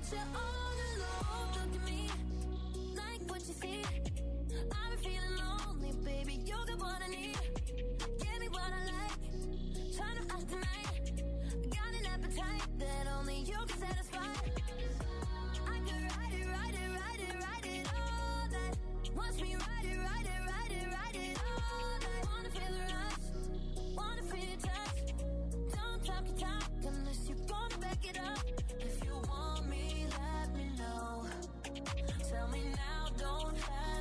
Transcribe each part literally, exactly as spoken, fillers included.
get you all alone. Look at me, like what you see. I've been feeling lonely, baby. You're the one I need. Give me what I like. Turn up us tonight. Got an appetite that only you can satisfy. I could ride it, ride it, ride it, ride it all night. Watch me ride it, ride it, ride it, ride it all night. Wanna feel the rush, wanna feel your touch. Don't talk your talk unless you're gonna back it up. If you want me, let me know. Tell me now, don't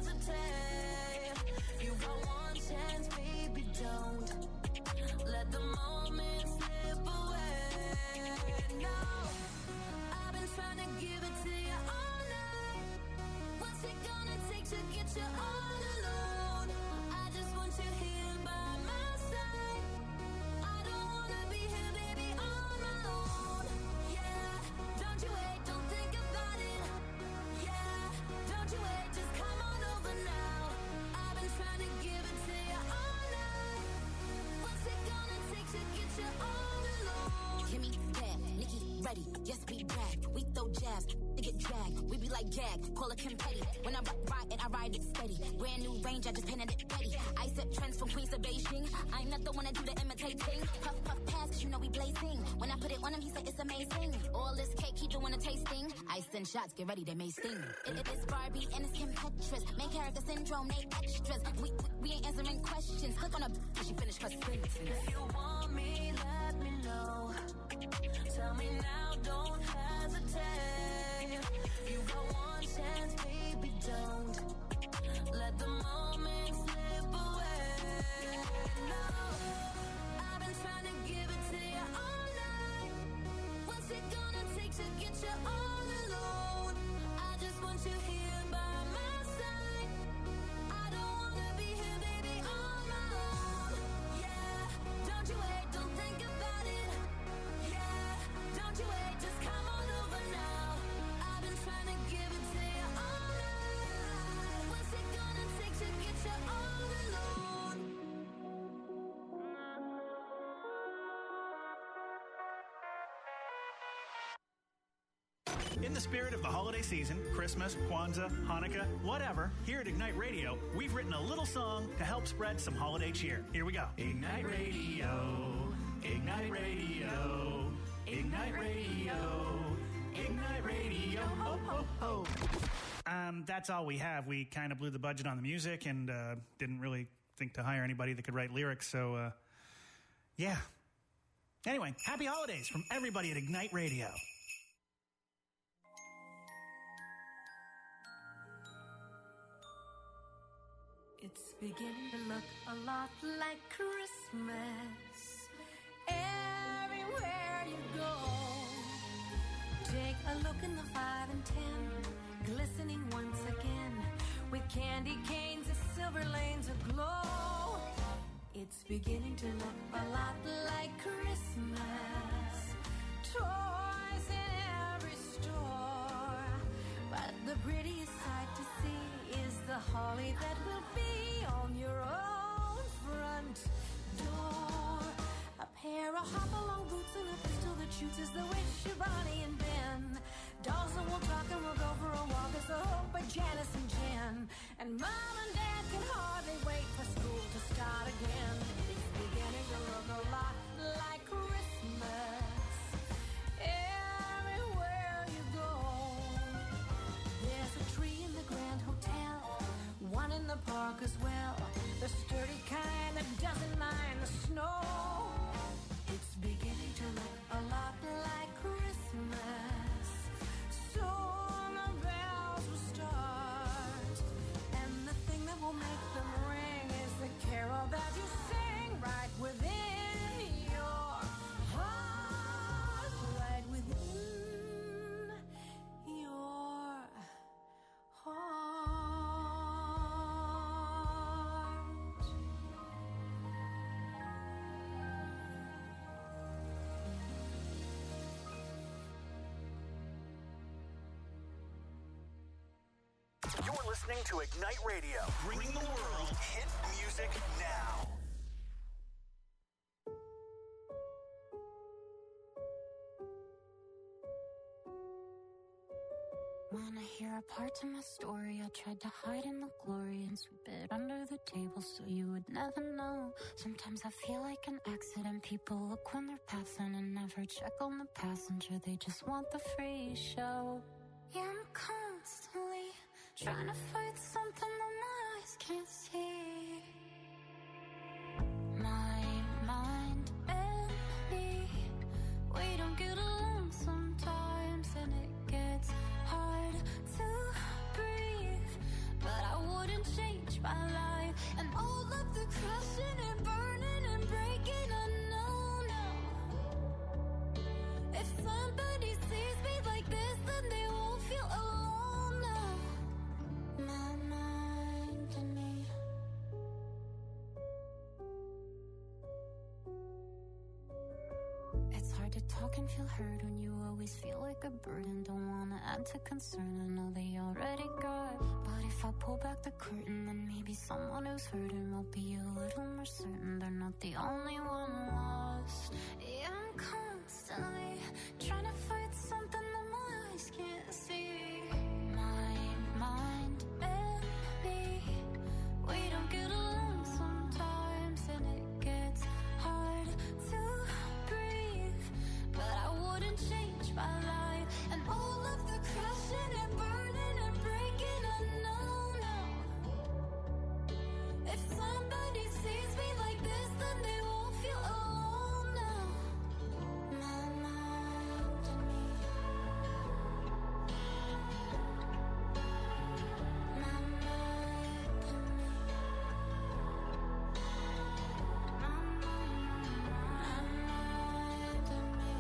hesitate. You got one chance, baby, don't let the moment slip away. No, I've been trying to give it to you all night. What's it gonna take to get you all alone? I just want you here by my side. I don't wanna be here, baby, on my own. Yeah, don't you wait, don't think about it. Yeah, don't you wait, just come on over now. I've been trying to give it to you all night. What's it gonna take to get you all alone? Kimmy, bad, Nikki, ready, yes, we back. We throw jabs, to get dragged. We be like gag, call it confetti. When I ride, ride and I ride it steady. Brand new range, I just painted it ready. I set trends from Queens to Beijing. I'm not the one that do the imitating. Puff, puff, pass, cause you know we blazing. When I put it on him, he said it's amazing. All this cake, he doing a tasting. I send shots, get ready, they may sting. It, it is Barbie and it's Kim Petras. Main character syndrome, they extras. We, we, we ain't answering questions. Click on a b- she finished her sentence. If you want me, let me know. Tell me now, don't hesitate. You got one chance, baby, don't let the moment slip away. No, I've been trying to give it to you all night. What's it gonna take to get you all alone? I just want you here by my side. I don't wanna be here, baby, on my own. Yeah, don't you wait, don't think about it. Yeah, don't you wait, just come on over now. I've been trying to give it to you all night. What's it gonna take to get you all alone? In the spirit of the holiday season, Christmas, Kwanzaa, Hanukkah, whatever, here at Ignite Radio, we've written a little song to help spread some holiday cheer. Here we go. Ignite Radio, Ignite Radio, Ignite Radio, Ignite Radio, ho, ho, ho. Um, that's all we have. We kind of blew the budget on the music and uh, didn't really think to hire anybody that could write lyrics, so uh, yeah. Anyway, happy holidays from everybody at Ignite Radio. It's beginning to look a lot like Christmas everywhere you go. Take a look in the five and ten, glistening once again with candy canes and silver lanes aglow. It's beginning to look a lot like Christmas. Toys in every store, but the prettiest sight to see is the holly that will be on your own front door. A pair of hop-along boots and a pistol that shoots is the wish of Bonnie and Ben. Dolls that will talk and we'll go for a walk is the hope of Janice and Jen. And Mom and Dad can hardly wait for school to start again. It's beginning to look a lot like Christmas everywhere you go. There's a tree in the Grand Hotel, one in the park as well, the sturdy kind that doesn't mind the snow. It's beginning to look a lot like Christmas. Soon the bells will start, and the thing that will make them ring is the carol that you sing right within your heart, right within your heart. Listening to Ignite Radio, bringing the world hit music now. When I hear a part to my story, I tried to hide in the glory and sweep it under the table so you would never know. Sometimes I feel like an accident. People look when they're passing and never check on the passenger. They just want the free show. Yeah, I'm constantly trying to fight something that my eyes can't see. My mind and me, we don't get along sometimes, and it gets hard to breathe. But I wouldn't change my life and all of the crushing and burning and breaking. I know now, if somebody sees me like this, then they won't feel alone now. My mind and me. It's hard to talk and feel heard when you always feel like a burden. Don't wanna add to concern, I know they already got. But if I pull back the curtain, then maybe someone who's hurting will be a little more certain they're not the only one lost. Yeah, I'm constantly trying to fight something that my eyes can't see. My mind and me, we don't get along sometimes, and it gets hard to breathe. But I wouldn't change my life and all of the crushing and burning and breaking. I know now, if somebody sees me like this, then they won't feel alone now. My mind and me. My mind and me. My mind and me.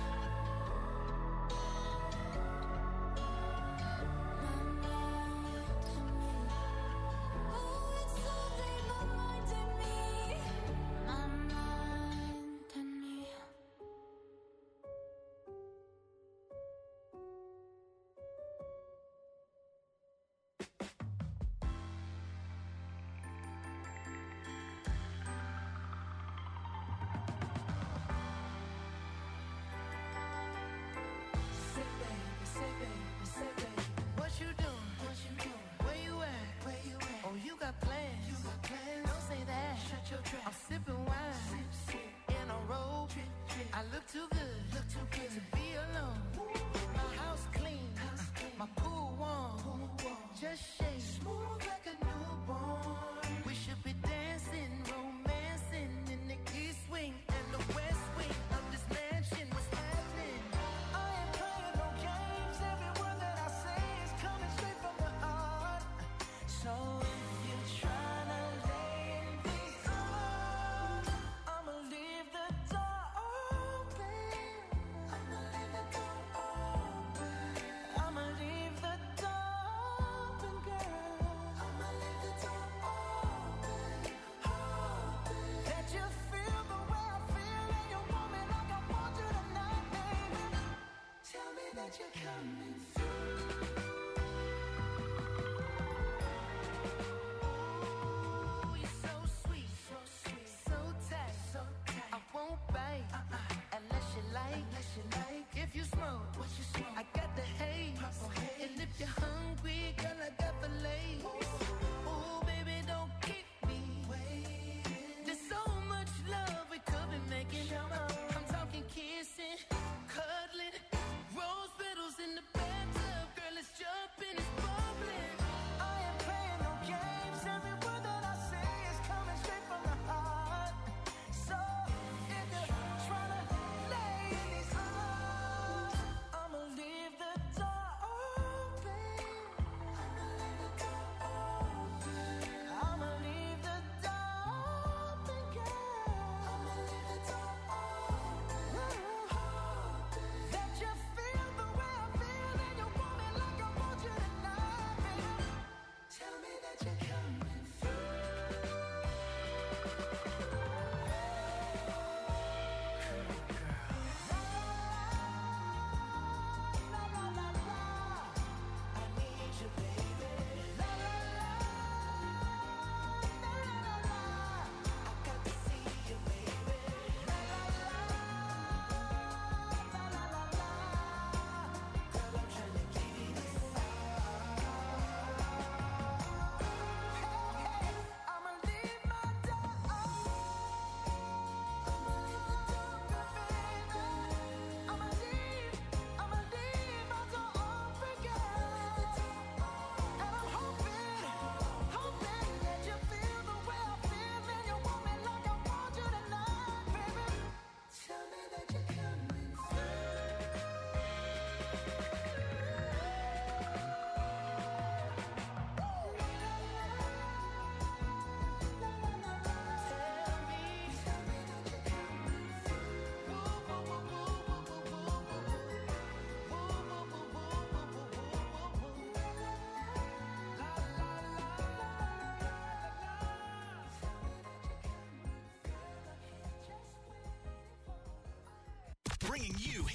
Oh, it's something my mind and me. My mind and me. Say baby, say baby, say baby. What you doing? What you doing? Where you at? Where you at? Oh, you got plans. You got plans. Don't say that. Shut your trap. I'm sipping wine. Sip, sip. In a robe. Trip, trip. I look too good. Look too good to be alone. My house clean. House clean. My pool warm. Pool warm. Just shake. Smooth like a newborn. We should be dancing, romancing in the east wing and the west wing of this mansion. What's happening? I ain't playing no games. Every word that I say is coming straight from the heart. So if you're trying to lay in these arms, I'ma leave the door open. I'ma leave the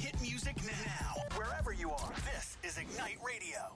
hit music now. Wherever you are, this is Ignite Radio.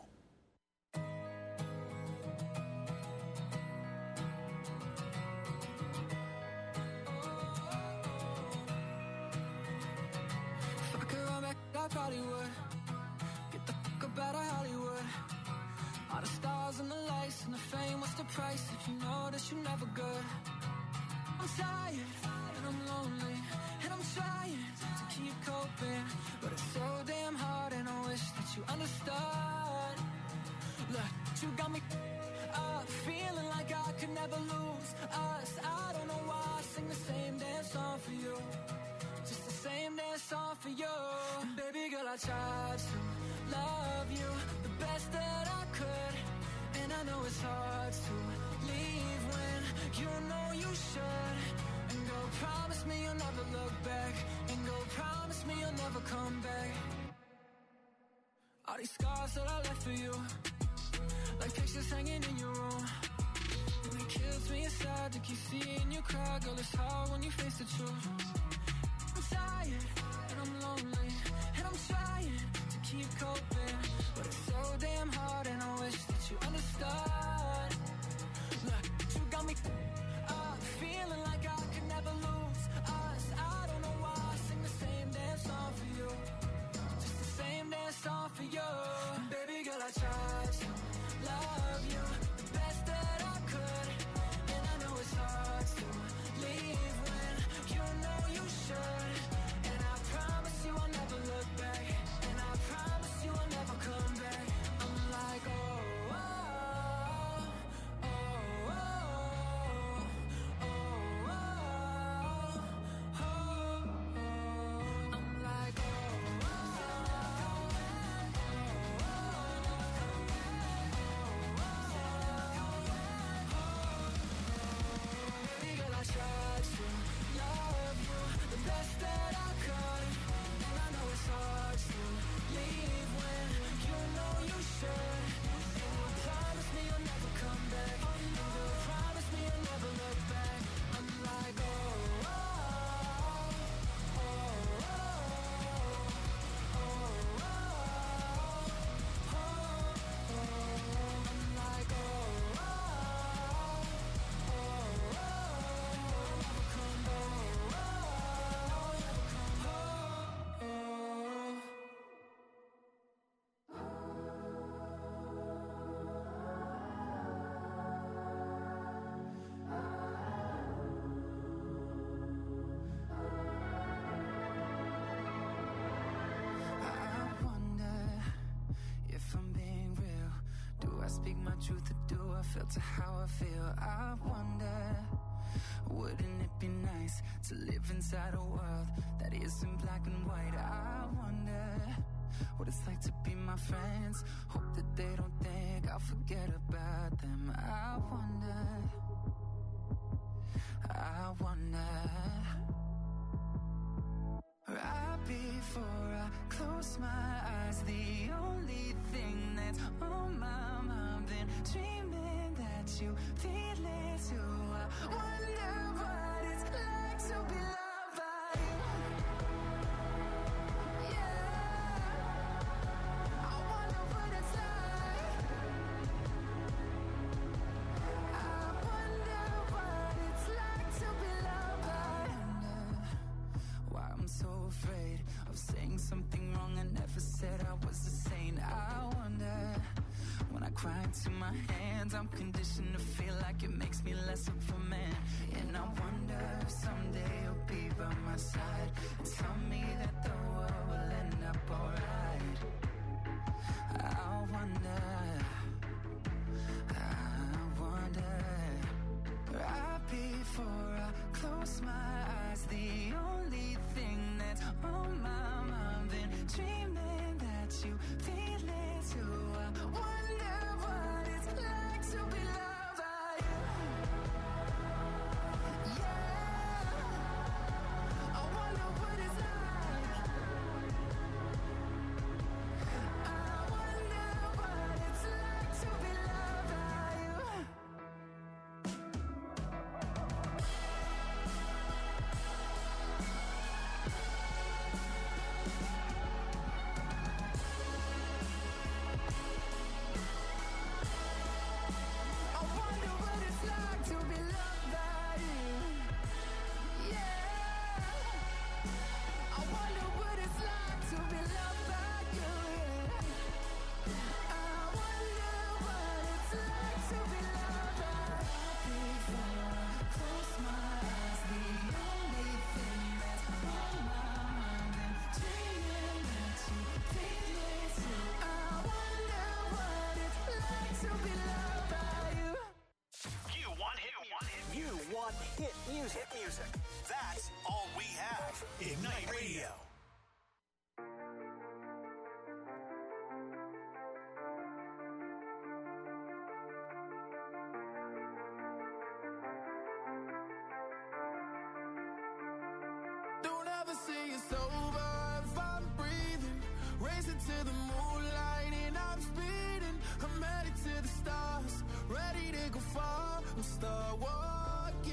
If I could run back, I probably would. Get the fuck up out of Hollywood. All the stars and the lights and the fame, what's the price if you know that you're never good? I'm tired and I'm lonely and I'm trying to keep coping, but it's so damn hard and I wish that you understood. Look, you got me up, feeling like I could never lose us. I don't know why I sing the same damn song for you, just the same damn song for you. And baby girl, I tried to love you the best that I could, and I know it's hard to leave when you know you should. And go promise me you'll never look back, and go promise me you'll never come back. All these scars that I left for you, like pictures hanging in your room, and it kills me inside to keep seeing you cry. Girl, it's hard when you face the truth. I'm tired and I'm lonely and I'm trying to keep coping, but it's so damn hard and I wish that you understood. Look, you got me up, feeling like I could never lose us. I don't know why I sing the same damn song for you, just the same damn song for you. And baby girl, I tried to love you the best that I could, and I know it's hard to leave when you know you should. And I promise you I'll never look back, and I promise you I'll never come back. I'm like, oh, oh, oh, oh, oh, oh, oh, oh. I'm like, oh, baby girl, I tried to love you the best that I could, and I know it's hard to leave when you know you should. And you promise me you'll never come back, and you promise me you'll never look back. I'm like, oh, oh, oh, oh, oh, oh, oh, oh. I'm like, oh, oh, oh, oh, never come back, oh, never come home. I wonder if I'm being real. Do I speak my truth or do I filter how I feel? I wonder, wouldn't it be nice to live inside a world that isn't black and white? I wonder what it's like to be my friends. Hope that they don't think I'll forget about them. I wonder, I wonder. Right before I close my eyes, the only thing that's on my mind, been dreaming that you feel it too. I wonder what it's like to be loved by you. Yeah, I wonder what it's like. I wonder what it's like to be loved by you. Why I'm so afraid of saying something wrong. I never said I was a saint. I wonder, when I cry into my hands, I'm conditioned to feel like it makes me less of a man. And I wonder if someday you'll be by my side and tell me that the world will end up alright. I wonder, I wonder. Right before I close my eyes, the only thing that's on my mind, been dreaming that you feel it too. I wonder what it's like to be loved by you. Yeah, I wonder what it's like. to the moonlight and I'm speeding. I'm headed to the stars, ready to go far. I'm start walking.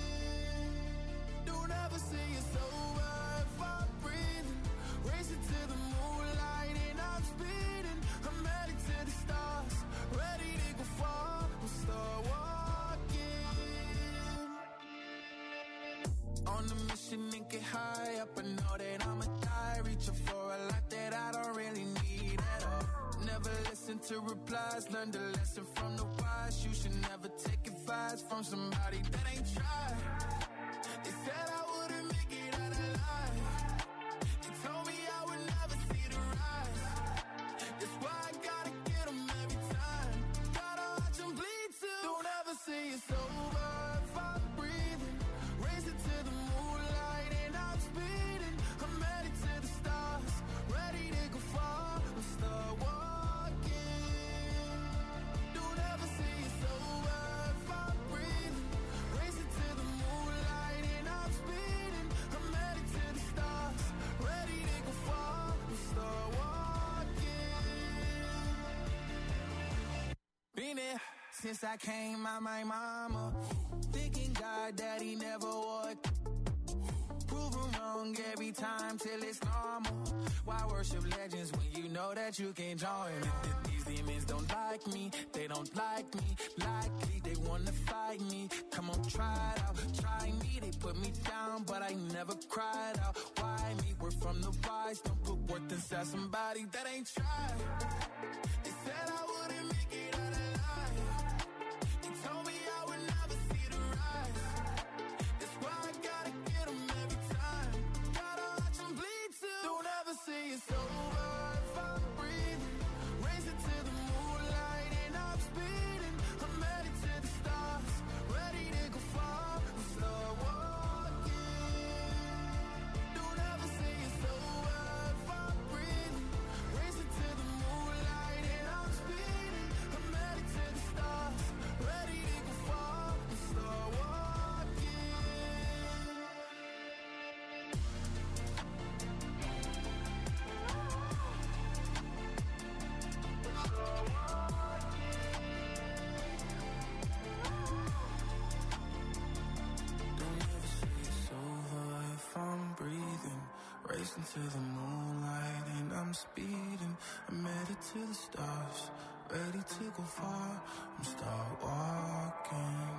Don't ever say it's over if I'm breathing. Racing to the moonlight and I'm speeding. I'm headed to the stars, ready to go far. I'm start walking. On a mission and get high up, I know that I'ma die. Reaching for a lot that I don't really need at all. Never listen to replies, learn the lesson from the wise. You should never take advice from somebody that ain't tried. They said I wouldn't make it out alive. They told me I would never see the rise. That's why I gotta get them every time. Gotta watch them bleed too. Don't ever say it's over if I'm breathing. Racing to the moonlight and I'm speeding. I'm headed to the stars, ready to go far. I'm start walking. Don't ever say it's over if I'm breathing. Racing to the moonlight and I'm speeding. I'm headed to the stars, ready to go far. I'm start walking. Been there since I came out my mama. Thinking God that he never would. Proven wrong every time till it's normal. Why worship legends when you know that you can't join them? These demons don't like me, they don't like me. Likely they wanna fight me. Come on, try it out, try me. They put me down, but I never cried out. Why me? We're from the wise. Don't put worth inside somebody that ain't tried. They said I wouldn't make it out alive. They told me I would never see the rise. That's why I gotta get them every time. Gotta watch them bleed too. Don't ever say it's over if I'm breathing. Racing to the moonlight and I'm speeding. I'm headed to the stars, ready to go far. I'm start walking. Don't ever say it's over if I'm breathing. Racing to the moonlight and I'm speeding. I'm headed to the stars, ready to go far. I'm start walking. Don't ever say it's over if I'm breathing. Racing to the moonlight and I'm speeding. I'm headed to the stars, ready to go far. I'm start walking.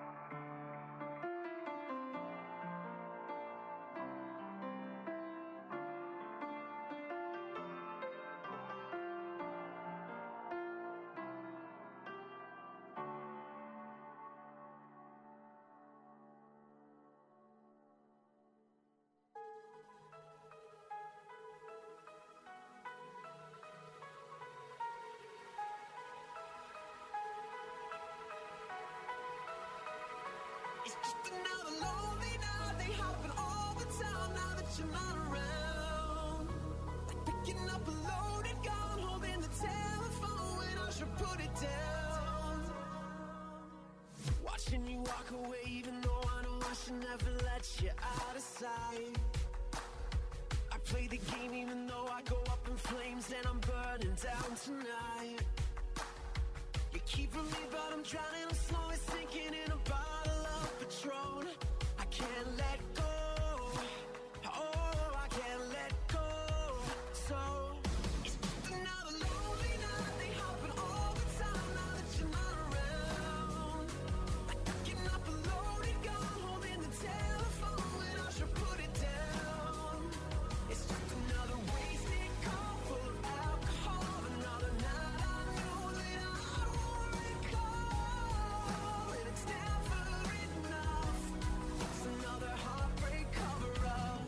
It's just another lonely night. They happen all the time now that you're not around. Like picking up a loaded gun, holding the telephone when I should put it down. Watching you walk away, even though I know I should never let you out of sight. I play the game even though I go up in flames and I'm burning down tonight. You're keeping me, but I'm drowning. I'm slowly sinking in a bottle of Patron. I can't let go. Oh, I can't let go. So it's just another lonely night. They happen all the time now that you're not around. Like picking up a loaded gun, holding the telephone when I should put it down. It's just another wasted call full of alcohol. Another night I know that I won't recall. And it's never enough. It's another heartbreak cover-up.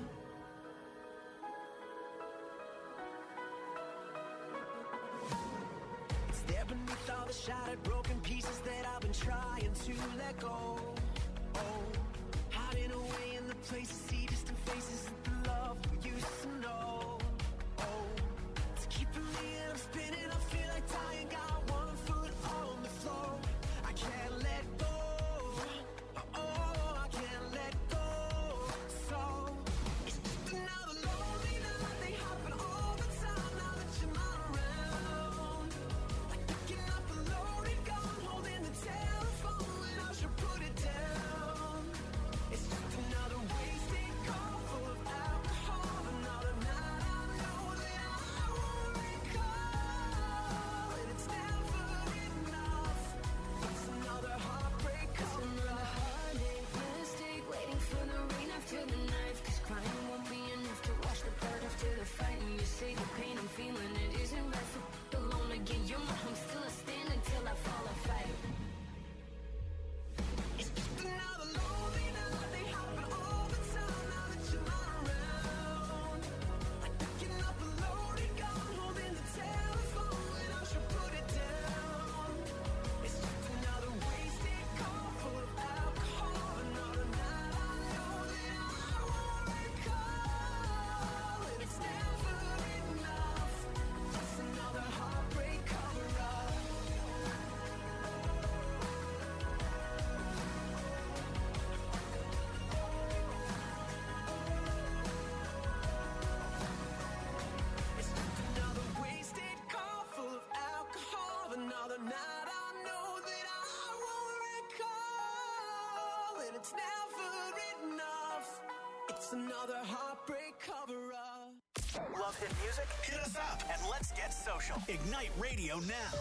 It's there beneath all the shattered, broken pieces that I've been trying to let go. Oh, hiding away in the places, see distant faces of the love we used to know. Oh, it's keeping me and I'm spinning. I feel like dying, got one foot on the floor. I can't let go. Oh, I can't let go. So it's just another lonely night. They happen all the time now that you're not another heartbreak cover-up. Love hit music? Hit us up and let's get social. Ignite Radio now.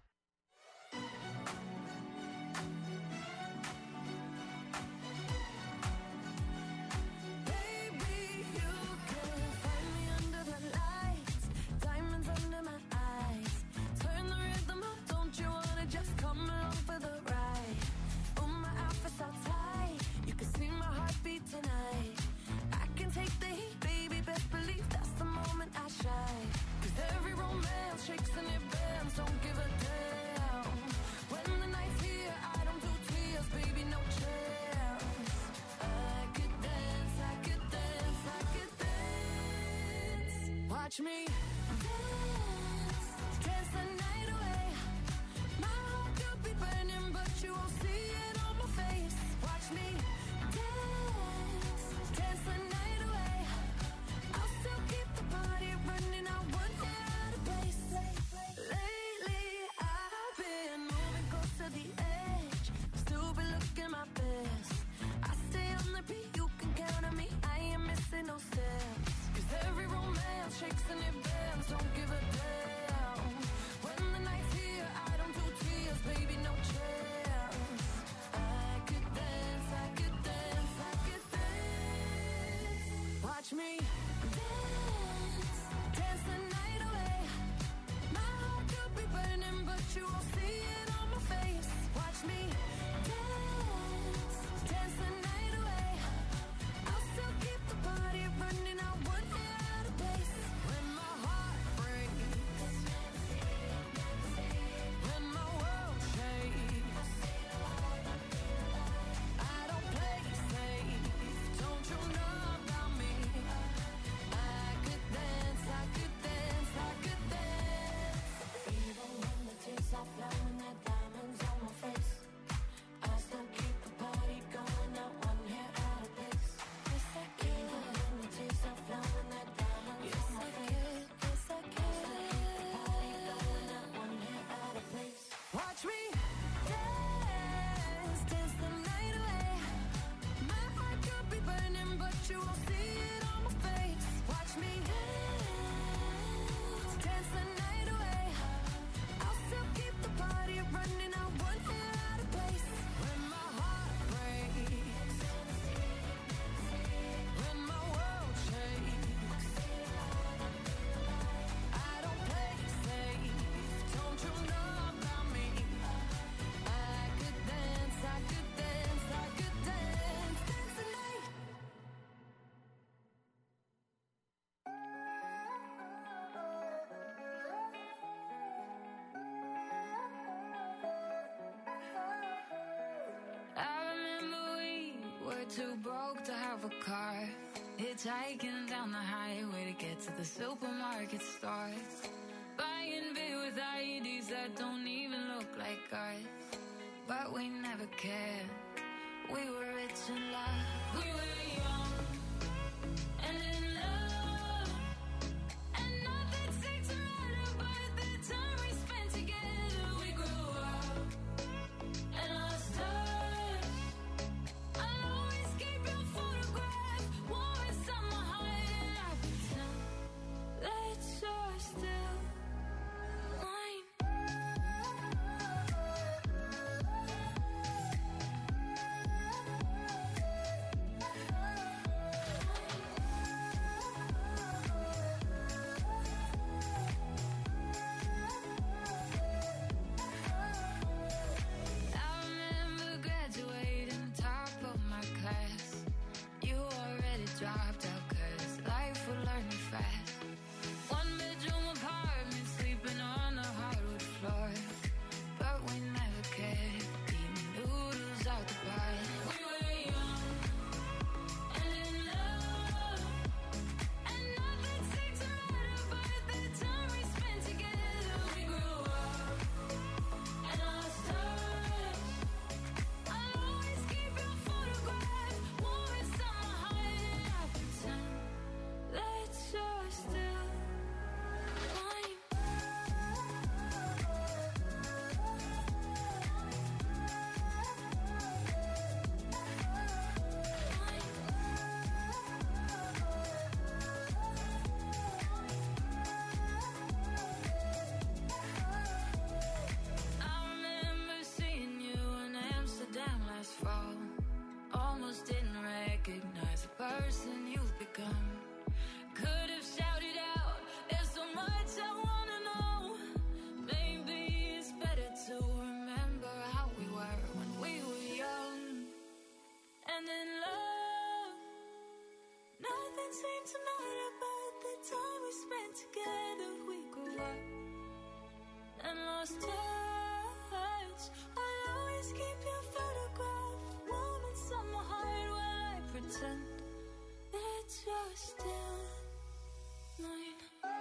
Watch me dance, dance the night away. My heart could be burning, but you won't see it on my face. Watch me dance, dance the night away. I'll still keep the party running, I won't get out of place. Lately, I've been moving close to the edge, still be looking my best. I stay on the beat, you can count on me, I ain't missing no steps. Every romance shakes and it bends, don't give a damn. When the night's here, I don't do tears, baby, no chance. I could dance, I could dance, I could dance. Watch me dance, dance the night away. My heart could be burning, but you won't see it on my face. Watch me dance, dance the night away. I'll still keep the party running, I wouldn't. Too broke to have a car, hitchhiking down the highway to get to the supermarket store, buying beer with I E Ds that don't even look like ours, but we never cared. We were rich in love, we were young and in love, and nothing seemed to matter by the time we spent together. We grew up and lost touch. lost touch. I'll always keep your photograph warm inside my heart while I pretend that you're still mine.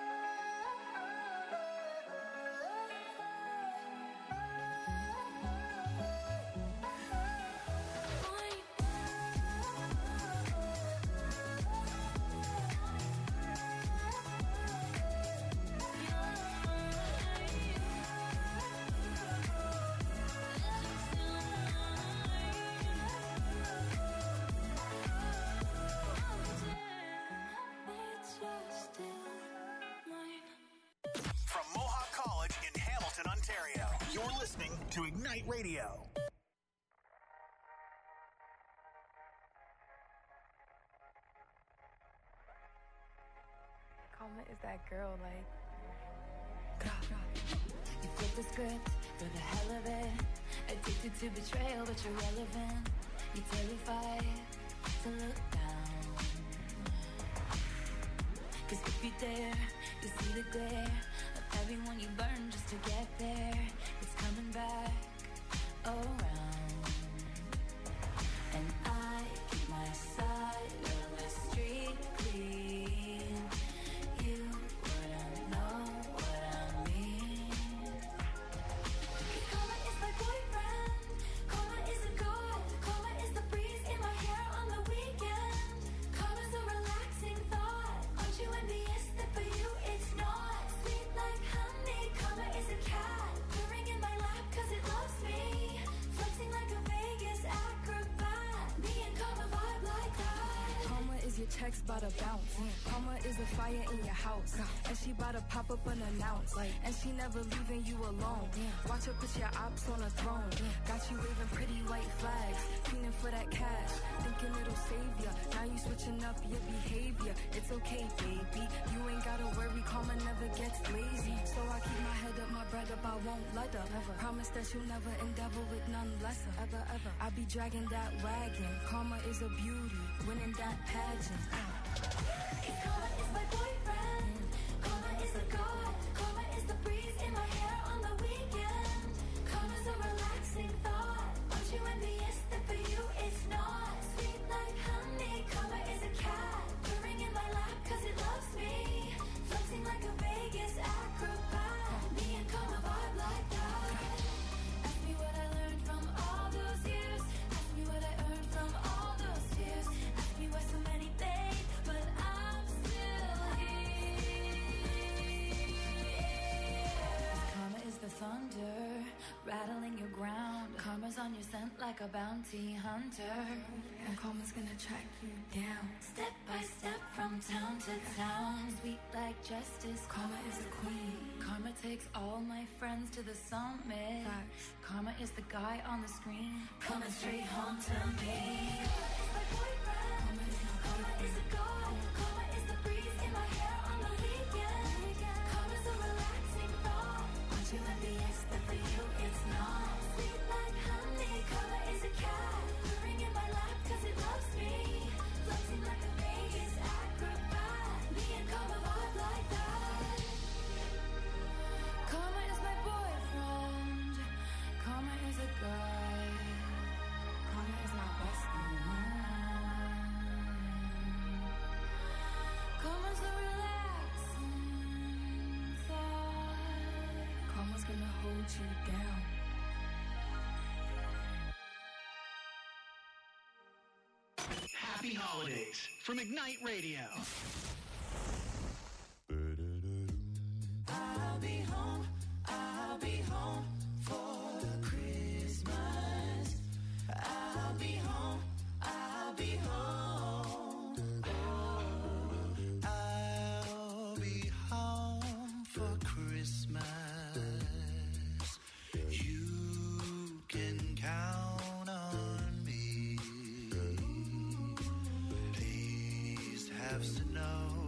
From Mohawk College in Hamilton, Ontario, you're listening to Ignite Radio. Karma is that girl, like. You flip the script for the hell of it. Addicted to betrayal, but you're relevant. You're terrified to look down. Cause if you dare, you see the glare of everyone you burn just to get there. It's coming back around. And I keep my side of the street clean. You wouldn't know what I mean. Karma is my boyfriend. Karma is a god. Karma is the breeze in my hair on the weekend. Karma's a relaxing thought. Aren't you envious that for you it's not? Sweet like honey. Karma is a cat purring in my lap cause it loves me. Flexing like a Vegas acrobat. Me and Karma vibe like that. Karma is your checks bout to bounce. Karma is a fire in your house. And she bout to pop up unannounced. And she never leaving you alone. Watch her put your ops on a throne. Got you waving pretty white flags. Feeling for that cash. Thinking it'll save ya. Now you switching up your behavior. It's okay, baby. You ain't gotta worry. Karma never gets lazy. So I keep my head up, my bread up. I won't let her. Never. Promise that you'll never endeavor with none lesser. Ever, ever. I be dragging that wagon. Karma is a beauty. Winning that pageant. Karma is my boyfriend. Karma is a god. Karma is the breeze in my hair on the weekend. Karma's a relaxing thought. Aren't you envious that for you it's not? Sweet like honey. Karma is a cat purring in my lap cause it loves me. Flexing like a Vegas acrobat. Me and Karma vibe like that. Ask me what I learned from all those years. Ask me what I earned from all those tears. Ask me why so many days, but I'm still here. Karma is the thunder, rattling your ground. Karma's on your scent like a bounty hunter. And karma's gonna track you down. Step by step from town to town. Sweet like justice, Karma is the queen. Karma takes all my friends to the summit. Facts. Karma is the guy on the screen, coming straight home to me. My boyfriend. Karma is a god. Karma is the breeze in my hair on the weekend. Karma's a relaxing thought. Aren't you envious that for you it's not? Sweet like honey. Karma is a cat purring in my lap cause it loves me. Flexing like a Vegas acrobat. Me and Karma vibe like that. Karma is my boyfriend. Karma is a guy. Karma is my bestie. Karma's a relaxing thought. Karma's gonna hold you down. Happy holidays from Ignite Radio. I'll be home, I'll be home for Christmas. I'll be home, I'll be home. I'll be home for Christmas. You can count on me. Please have snow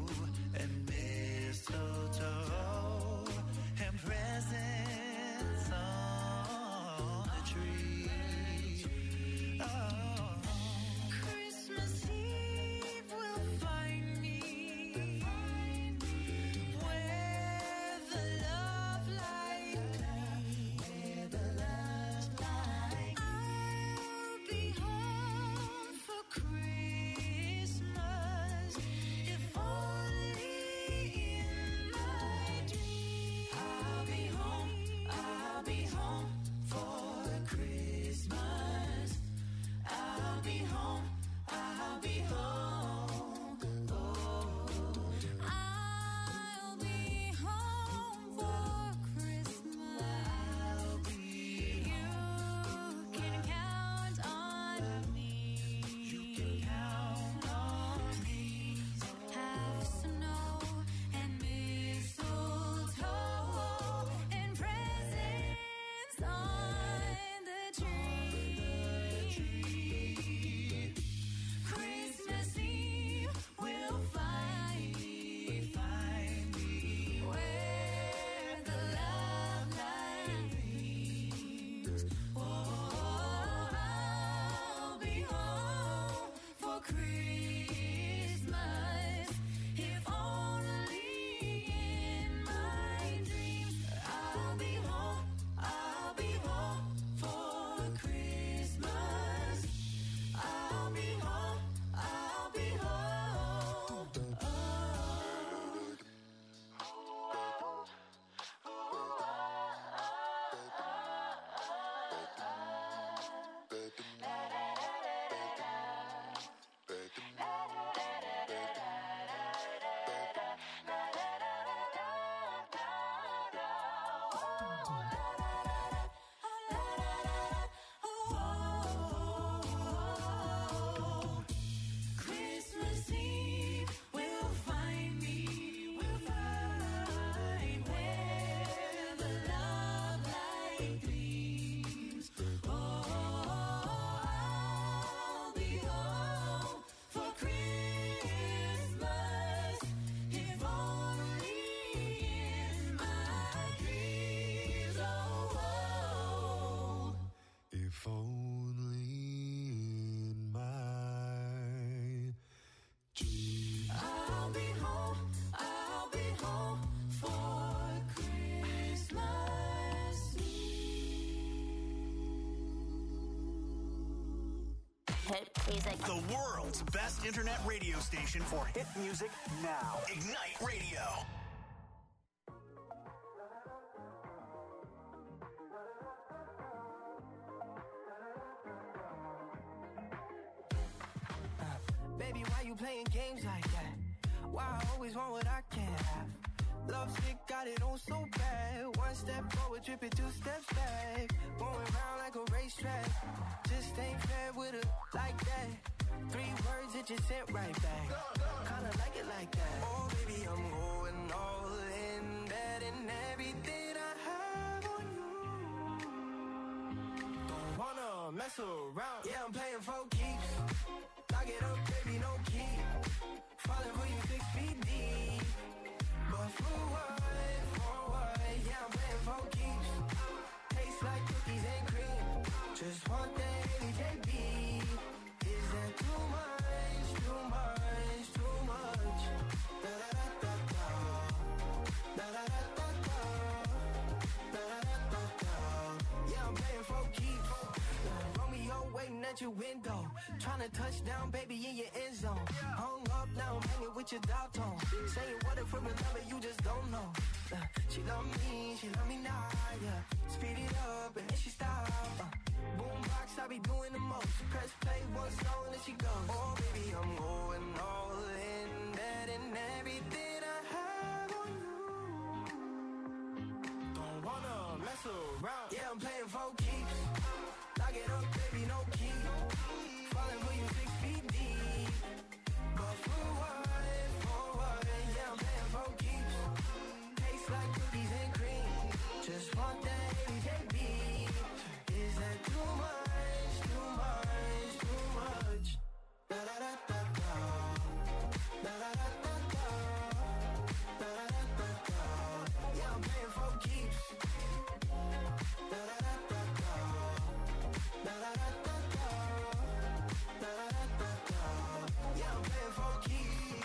Music. The world's best internet radio station for hit music now. Ignite Radio. Uh, baby, why you playing games like that? Why I always want what I can't have? Love sick, got it on so bad. One step forward, tripping two steps back. Going round like a racetrack. Just ain't fair with her like that. Three words that you sent right back. Kinda like it like that. Oh, baby, I'm going all in. Betting everything I have on you. Don't wanna mess around. Yeah, I'm playing for keeps. Lock it up, baby, no key. Falling for you six feet deep. But for what, for what? Yeah, I'm playing for keeps. Tastes like cookies and cream. Just want that J B. Is that too much, too much, too much? Da da da da da. Da da da da da. Da da da da da. Yeah, I'm playing for keeps. Romeo waiting at your window. Trying to touch down, baby, in your end zone. Hung up, now I'm hanging with your dog tone. Saying what if from another, you just don't know. Uh, she love me, she love me now, yeah. Speed it up, and then she stop. Uh, boombox, I be doing the most. Press play, one song, and then she goes. Oh, baby, I'm going all in. Betting everything I have on you. Don't wanna mess around. Yeah, I'm playing for keeps. Lock it up, baby, no key. Falling for you six feet deep. But for what, for what? Yeah, I'm playing for keeps. Tastes like cookies and cream. Just want that J B. Is that too much, too much, too much? Da da da da da. Da da da da da. Da da da da da. Yeah, I'm playing for keeps. Da da da da da. Da da da da da. Da da da da da. Yeah, I'm playing for keeps.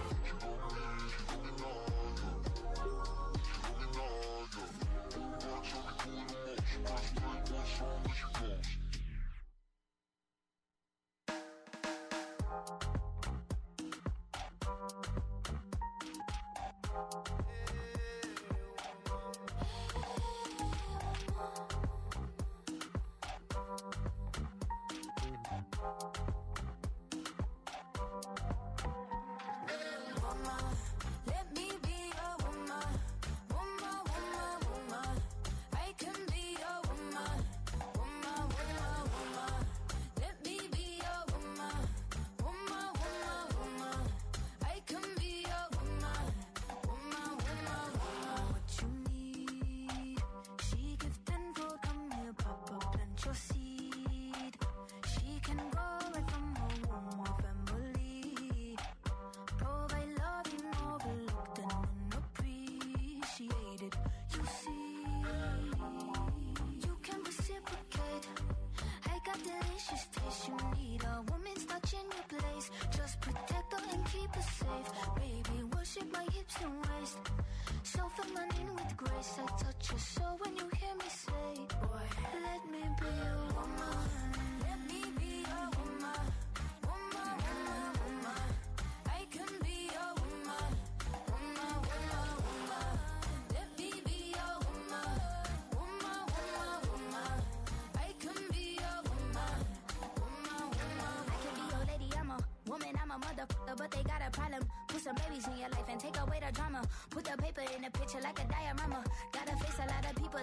Let me be your woman, woman, woman, woman. I can be your woman, woman, woman, woman. Let me be your woman, woman, woman, woman. I can be your woman, woman, woman, woman. What you need, she give tenfold. Come here, Papa, plant your seed. She can grow right from her womb or family. Provide love you overlooked and unappreciated. You see, you can reciprocate. I got delicious taste. You need a woman's touch in your place. Just protect her and keep her safe. Baby, worship my hips and waist. So feminine with grace. I touch your soul when you hear me say, boy, let me be your woman. Let me be your woman. Woman, woman, woman. I can be your woman, woman, woman, woman. Let me be your woman, woman, woman, woman. I can be your woman, woman, woman. I can be your lady, I'm a woman, I'm a motherfucker, but they got a problem. Put some babies in your life and take away the drama. Put the paper in the picture like a diorama. Gotta face a lot of people that I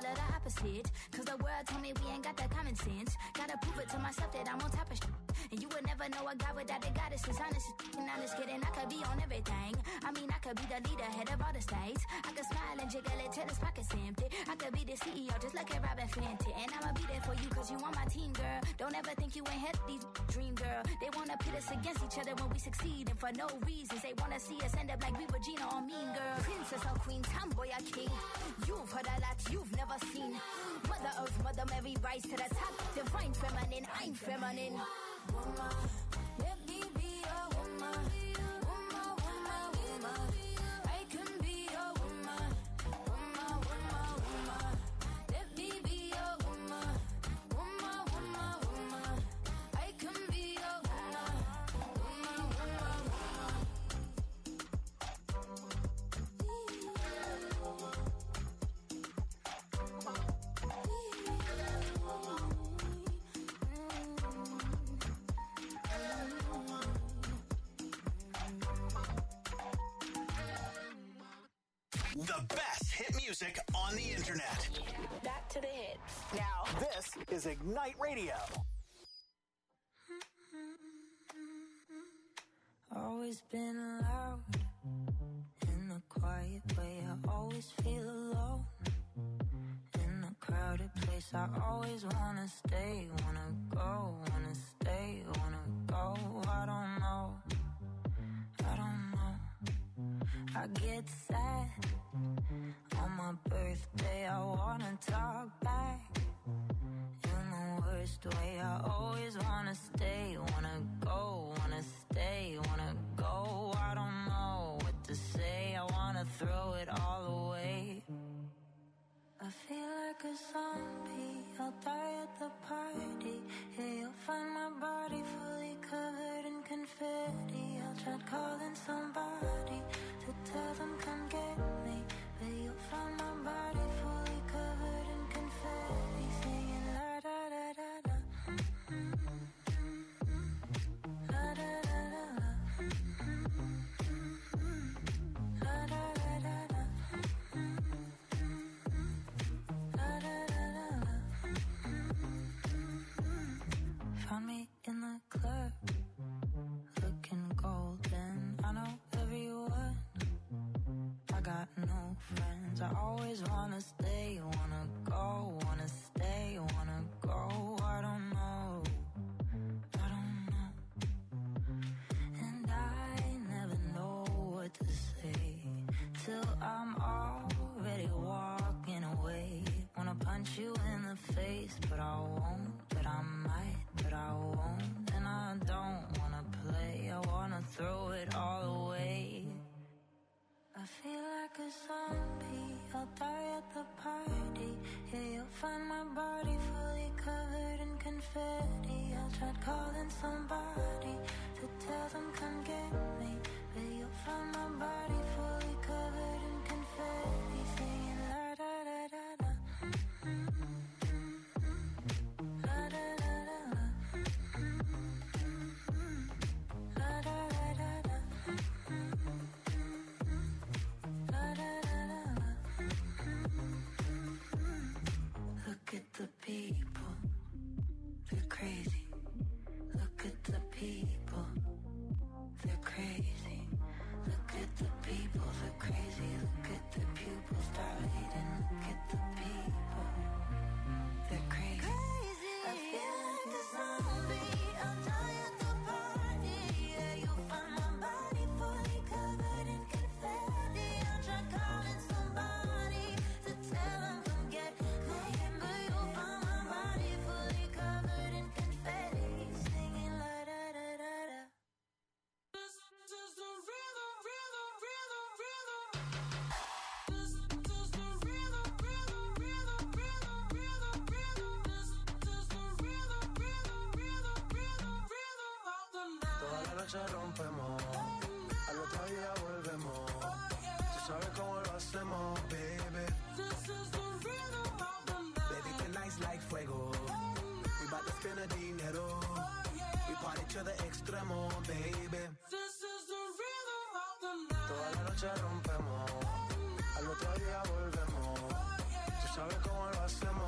opposite. Cause the world told me we ain't got that common sense. Gotta prove it to myself that I'm on top of shit. And you would never know a guy without a goddess is honest. And I'm just kidding, I could be on everything. I mean, I could be the leader, head of all the states. I could smile and jiggle it till his pockets empty. I could be the C E O, just like a Robin Fenty. And I'ma be there for you, cause you on my team, girl. Don't ever think you ain't had these dream, girl. They wanna pit us against each other when we succeed. And for no reasons, they wanna see us end up like we were Gina or Mean Girl. Princess or queen, tomboy or king. You've heard a lot you've never seen. Mother Earth, Mother Mary, rise to the top. Divine feminine, I'm feminine. Woman, let me be a woman. Woman, woman, woman. I can be a woman. Woman, woman, woman. Let me be a woman. Woman, woman, woman. I can be a woman. Woman, woman, woman. The best hit music on the internet. Back to the hits. Now, this is Ignite Radio. Always been loud in a quiet way. I always feel alone in a crowded place. I always wanna stay, wanna go, wanna stay, wanna go. I don't know, I don't know. I get sad on my birthday. I wanna talk back in the worst way. I always wanna stay, wanna go, wanna stay, wanna go. I don't know what to say. I wanna throw it all away. I feel like a zombie. I'll die at the party. Yeah, you'll find my body fully covered in confetti. I'll try calling somebody to tell them come get me, but you'll find my body fully covered in confetti, singing la da da da da, la da da da da, la da da da da, la da da da da. Found me in the club, looking golden. I know everyone. I got no friends. I always wanna stay, wanna go, wanna stay, wanna go. I don't know, I don't know. And I never know what to say till I'm already walking away. Wanna punch you in the face, but I won't, but I might, but I won't. And I don't wanna play, I wanna throw it all away. I feel like a zombie, I'll die at the party. Yeah, you'll find my body fully covered in confetti. I tried calling somebody to tell them come get me, but you'll find my body fully covered in confetti, singing la da da da da, la da da da da, la da da da da. Look at the people, they're crazy. Look at the people, they're crazy. Look at the people, they're crazy. Look at the pupils dilating. Look at the people, they're crazy. I feel like a zombie. I'll die at the party. Yeah, you'll find my body fully covered in confetti. I'll try calling somebody to tell them come get me, but you'll find my body fully covered in confetti, singing la da da da da. This is the rhythm, rhythm, rhythm, rhythm. This is the rhythm, rhythm, rhythm, rhythm, rhythm, rhythm. This is the rhythm, rhythm, rhythm, rhythm, rhythm of the night. Toda la noche rompemos, al otro día volvemos. Tú sabes cómo lo hacemos, baby. This is the rhythm of the night. Baby, tonight's like fuego. We bout to spend the dinero. We party to the extremo, baby. This is the rhythm of the night. Toda la noche rompemos, al otro día volvemos. Tú sabes cómo lo hacemos.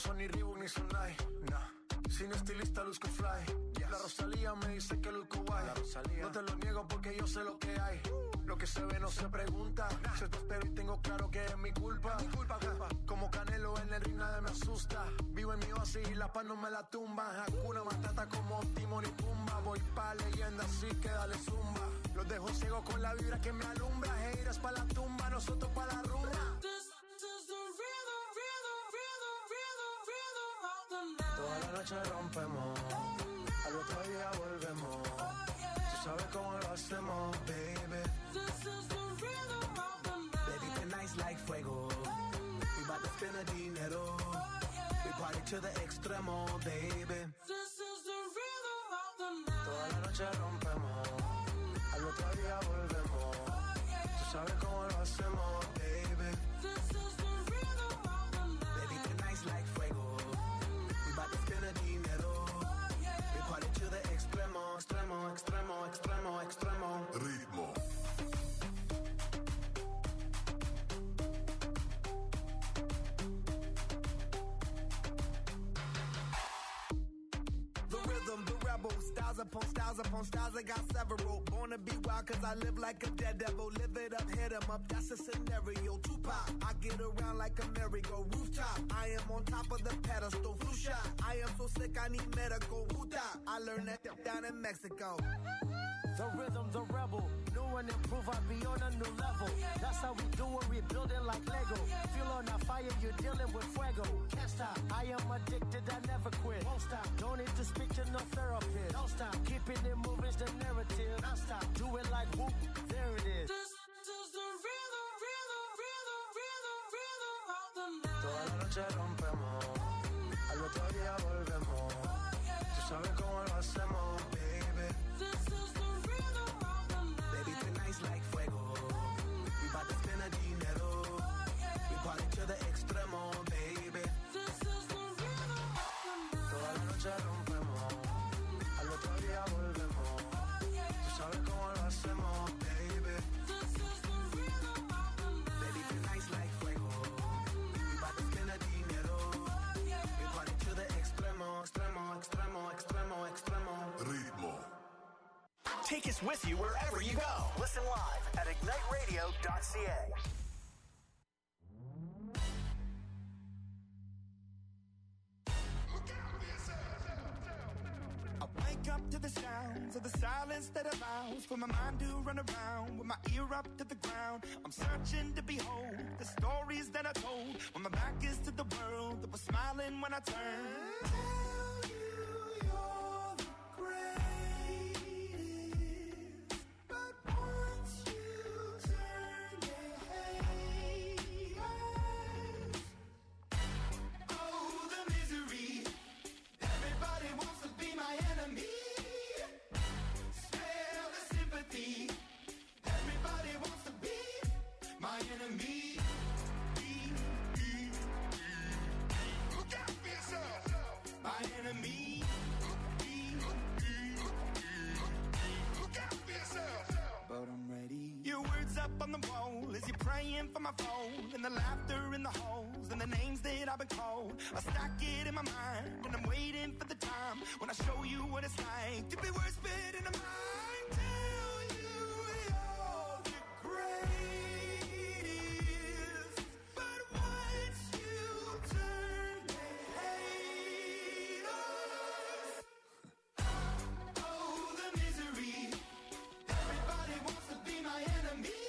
son ni Reebok ni Sonai, nah. Sin estilista luzco fly, yes. La Rosalía me dice que luzco guay. No te lo niego porque yo sé lo que hay. Lo que se ve no se pregunta. Nah. Se te espero y tengo claro que es mi culpa. Mi culpa, culpa. Como Canelo en el ring nadie me asusta. Vivo en mi oasis y la paz no me la tumban. Hakuna Matata como Timón y Pumba. Voy pa' leyenda así que dale zumba. Los dejo ciego con la vibra que me alumbra. Heiras pa' la tumba, nosotros pa' la rumba. Toda la noche rompemos, al otro día volvemos. Tú sabes cómo lo hacemos, baby. Baby, tonight's like fuego. We bout to spend the dinero. We party to the extremo, baby. Toda la noche rompemos, al otro día volvemos. Tú sabes cómo lo hacemos, baby. Baby, tonight's like fuego. Dinero. We party to the extremo, extremo, extremo, extremo, extremo. Ritmo. The rhythm, the rebel, styles upon styles upon styles, I got several. Born to be wild cause I live like a daredevil. Live it up, hit 'em up, that's a scenario. Tupac, I get around like a merry-go rooftop. I am on top of the pedestal, flu shot. I am so sick, I need medical. Huta, I learned that down in Mexico. The rhythm, the rebel, new and improve, I be on a new level. That's how we do it, we build it like Lego. Feel on a fire, you're dealing with fuego. Can't stop, I am addicted, I never quit. Won't stop, don't need to speak to no therapist. Don't stop, keeping it moving's the narrative. Don't stop, do it like whoop, there it is. This is the rhythm, rhythm, rhythm, rhythm, rhythm of the night. Toda la noche rompemos, al otro día volvemos. Tú sabes cómo lo hacemos, baby. This is the Baby, tonight's like fuego. We bout to spend the dinero. We party to the extremo, baby. Toda la noche rompemos, al otro día volvemos. Tú sabes cómo lo hacemos, baby. Baby, tonight's like fuego. We bout to spend the dinero. We party to the extremo, extremo, extremo, extremo, extremo. Ritmo. Take us with you wherever you go. Listen live at ignite radio dot c a. I wake up to the sounds of the silence that allows for my mind to run around with my ear up to the ground. I'm searching to behold the stories that I told when my back is to the world that was smiling when I turned. Tell you you're the greatest, but once you turn, they hate us. Oh, the misery. Everybody wants to be my enemy. Spare the sympathy. Everybody wants to be my enemy. Look out for yourself. My enemy. Look out for yourself. But I'm ready. Your words up on the wall as you're praying for my phone, and the laughter in the halls and the names that I've been called. I stack it in my mind and I'm waiting for the time when I show you what it's like to be worse fit in a mind. Tell you you're the greatest, but once you turn, they hate us. Oh, the misery. Everybody wants to be my enemy.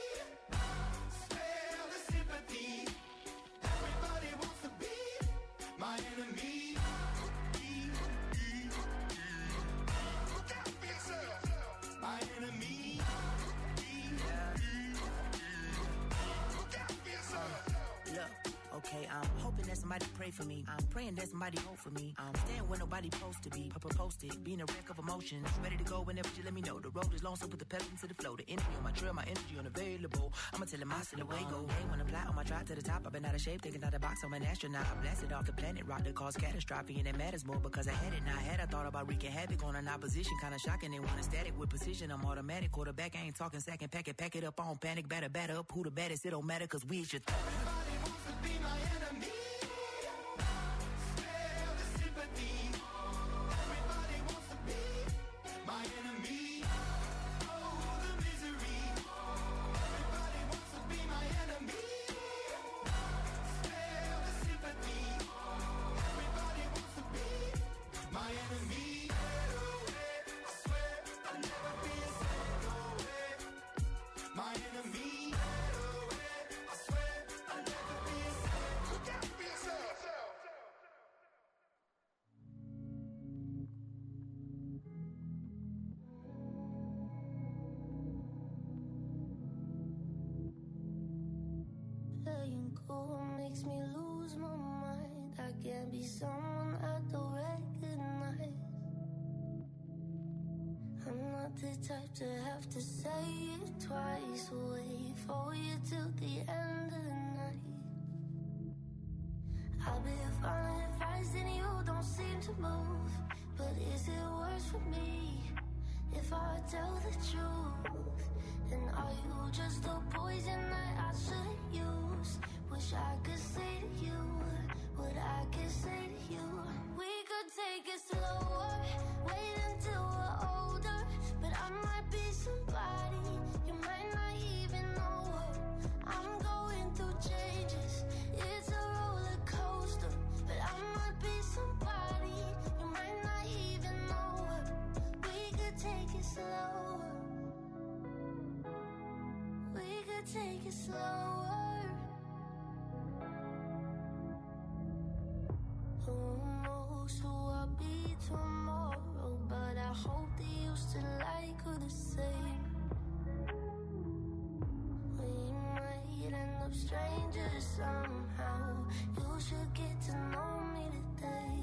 Spare the sympathy. Everybody wants to be my enemy. Look out for yourself. My enemy. Look out for yourself. Look, okay, I'm hoping that somebody pray for me. I'm praying that somebody hope for me. I'm staying where nobody supposed to be. Papa posted, being a wreck of emotions. Ready to go whenever you let me know. The road is long, so put the pedal into the flow. The energy on my trail, my energy unavailable. I'ma tell him I still away go. Hey, when I fly on my drive to the top, I've been out of shape, thinking out the box. I'm an astronaut. I blasted off the planet, rock that caused catastrophe, and it matters more because I had it. Now I had I thought about wreaking havoc on an opposition, kinda shocking. They want a static with precision. I'm automatic, quarterback. I ain't talking second, pack it, pack it up on panic, batter, batter up. Who the baddest? It don't matter, cause we is your th- Everybody wants to be my enemy. can't be someone I don't recognize. I'm not the type to have to say it twice. Wait for you till the end of the night. I've been falling fast and you don't seem to move. But is it worse for me if I tell the truth? And are you just a poison that I shouldn't use? Wish I could say to you what I could say to you. We could take it slower, wait until we're older. But I might be somebody you might not even know her. I'm going through changes, it's a roller coaster. But I might be somebody you might not even know her. We could take it slower, we could take it slower. Who knows who I'll be tomorrow, but I hope that you still like her the same. We might end up strangers somehow. You should get to know me today.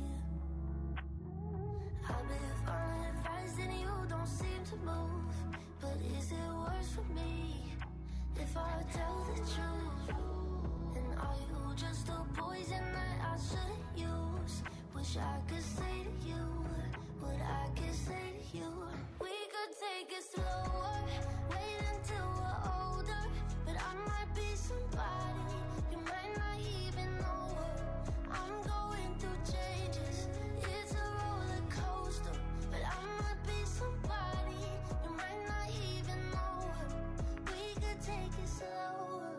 I've been falling fast and you don't seem to move. But is it worse for me if I tell the truth? And are you just a poison that I shouldn't use? Wish I could say to you what I could say to you. We could take it slower, wait until we're older. But I might be somebody you might not even know her. I'm going through changes, it's a roller coaster. But I might be somebody you might not even know her. We could take it slower,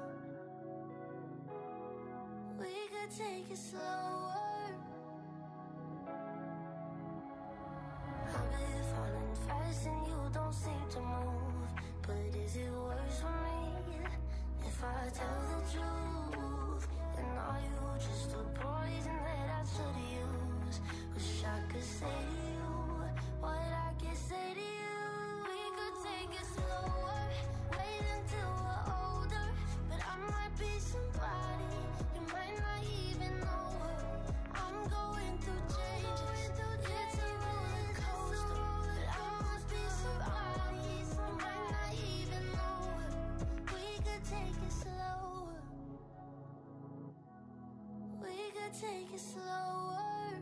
we could take it slower. I've been falling fast and you don't seem to move. But is it worse for me if I tell the truth? And are you just a poison that I should use? Wish I could say to you what I can say to you. We could take it slower, wait until we're older. But I might be somebody you might not even know her. I'm going through changes, it's a roller coaster. But I must be somebody you might not even know her. We could take it slower, we could take it slower.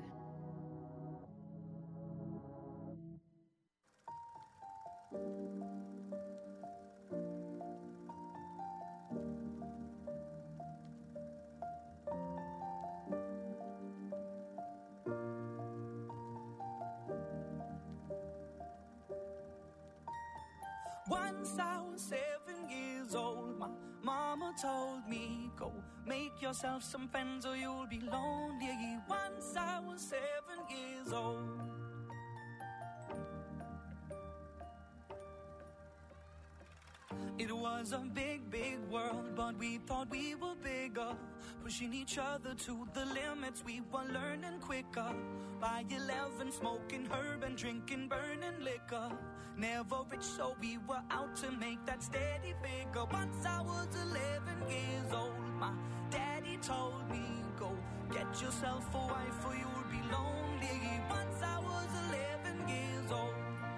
Once I was seven years old, my mama told me, go make yourself some friends or you'll be lonely. Once I was seven years old. It was a big, big world, but we thought we were bigger, pushing each other to the limits. We were learning quicker. By eleven, smoking herb and drinking burning liquor. Never rich, so we were out to make that steady figure. Once I was eleven years old, my daddy told me, go get yourself a wife or you'll be lonely. Once I was eleven years old.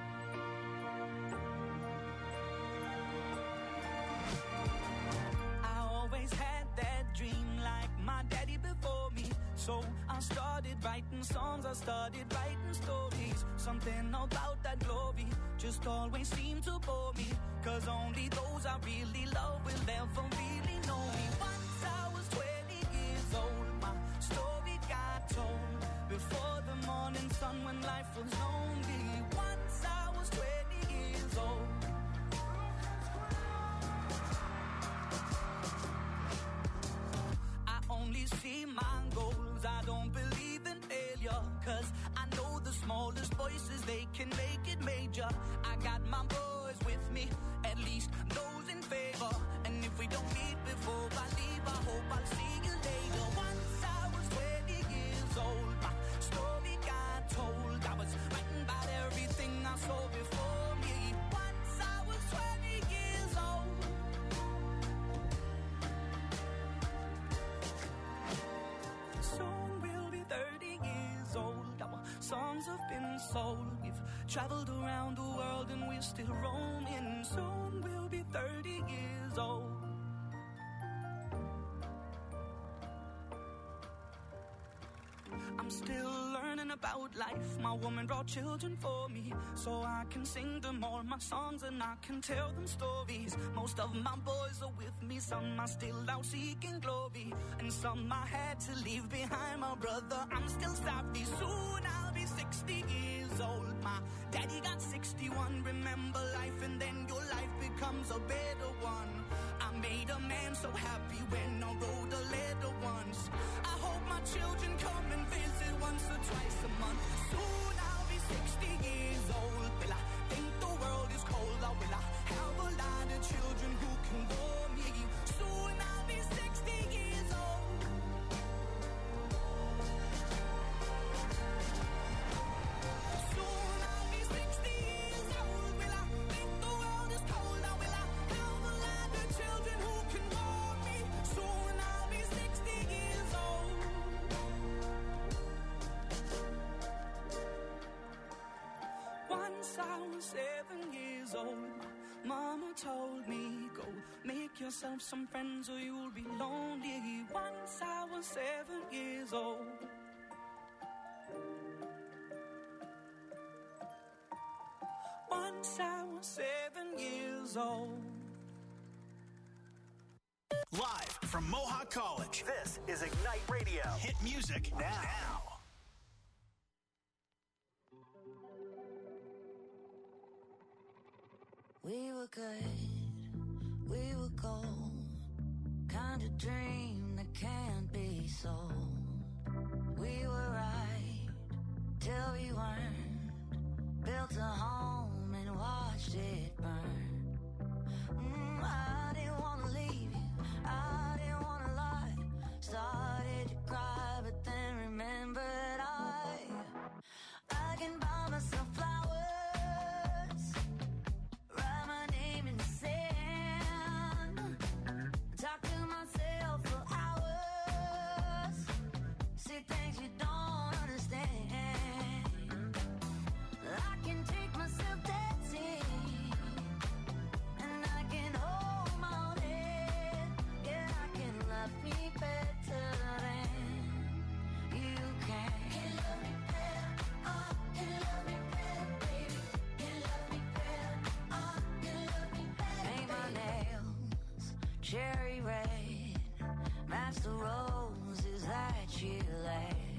Had that dream like my daddy before me. So I started writing songs, I started writing stories. Something about that glory just always seemed to bore me. Cause only those I really love will ever really know me. Once I was twenty years old, my story got told. Before the morning sun when life was lonely. Once I was twenty years old. Only see my goals, I don't believe in failure. Cause I know the smallest voices, they can make it major. I got my boys with me, at least those in favor. And if we don't meet before I leave, I hope I'll see you later. Once I was twenty years old, my story got told. soul. We've traveled around the world and we're still roaming. Soon we'll be thirty years old. I'm still learning about life. My woman brought children for me, so I can sing them all my songs and I can tell them stories. Most of my boys are with me, some are still out seeking glory, and some I had to leave behind. My brother, I'm still savvy. Soon I'll be sixty years old. My daddy got sixty-one. Remember life and then your life becomes a better one. I made a man so happy when I wrote a letter once. I hope my children come and visit once or twice a month. Soon I'll be sixty years old. Will I think the world is cold, or will I have a lot of children who can warm me? Soon I'll be sixty years old. Soon I'll be sixty years old. Will I think the world is cold, or will I have a lot of children who can warm me? Soon I'll be sixty years old. Once I was seven years old, Mama told me, go make yourself some friends or you'll be lonely. Once I was seven years old. Once I was seven years old. Live from Mohawk College, this is Ignite Radio. Hit music now. now. We were good, we were gold, kind of dream that can't be sold. We were right till we weren't, built a home and watched it burn. Mm, I didn't want to leave you, I didn't want to lie. Started to cry, but then remembered I, I can buy myself flowers. Cherry red, match the roses that you left.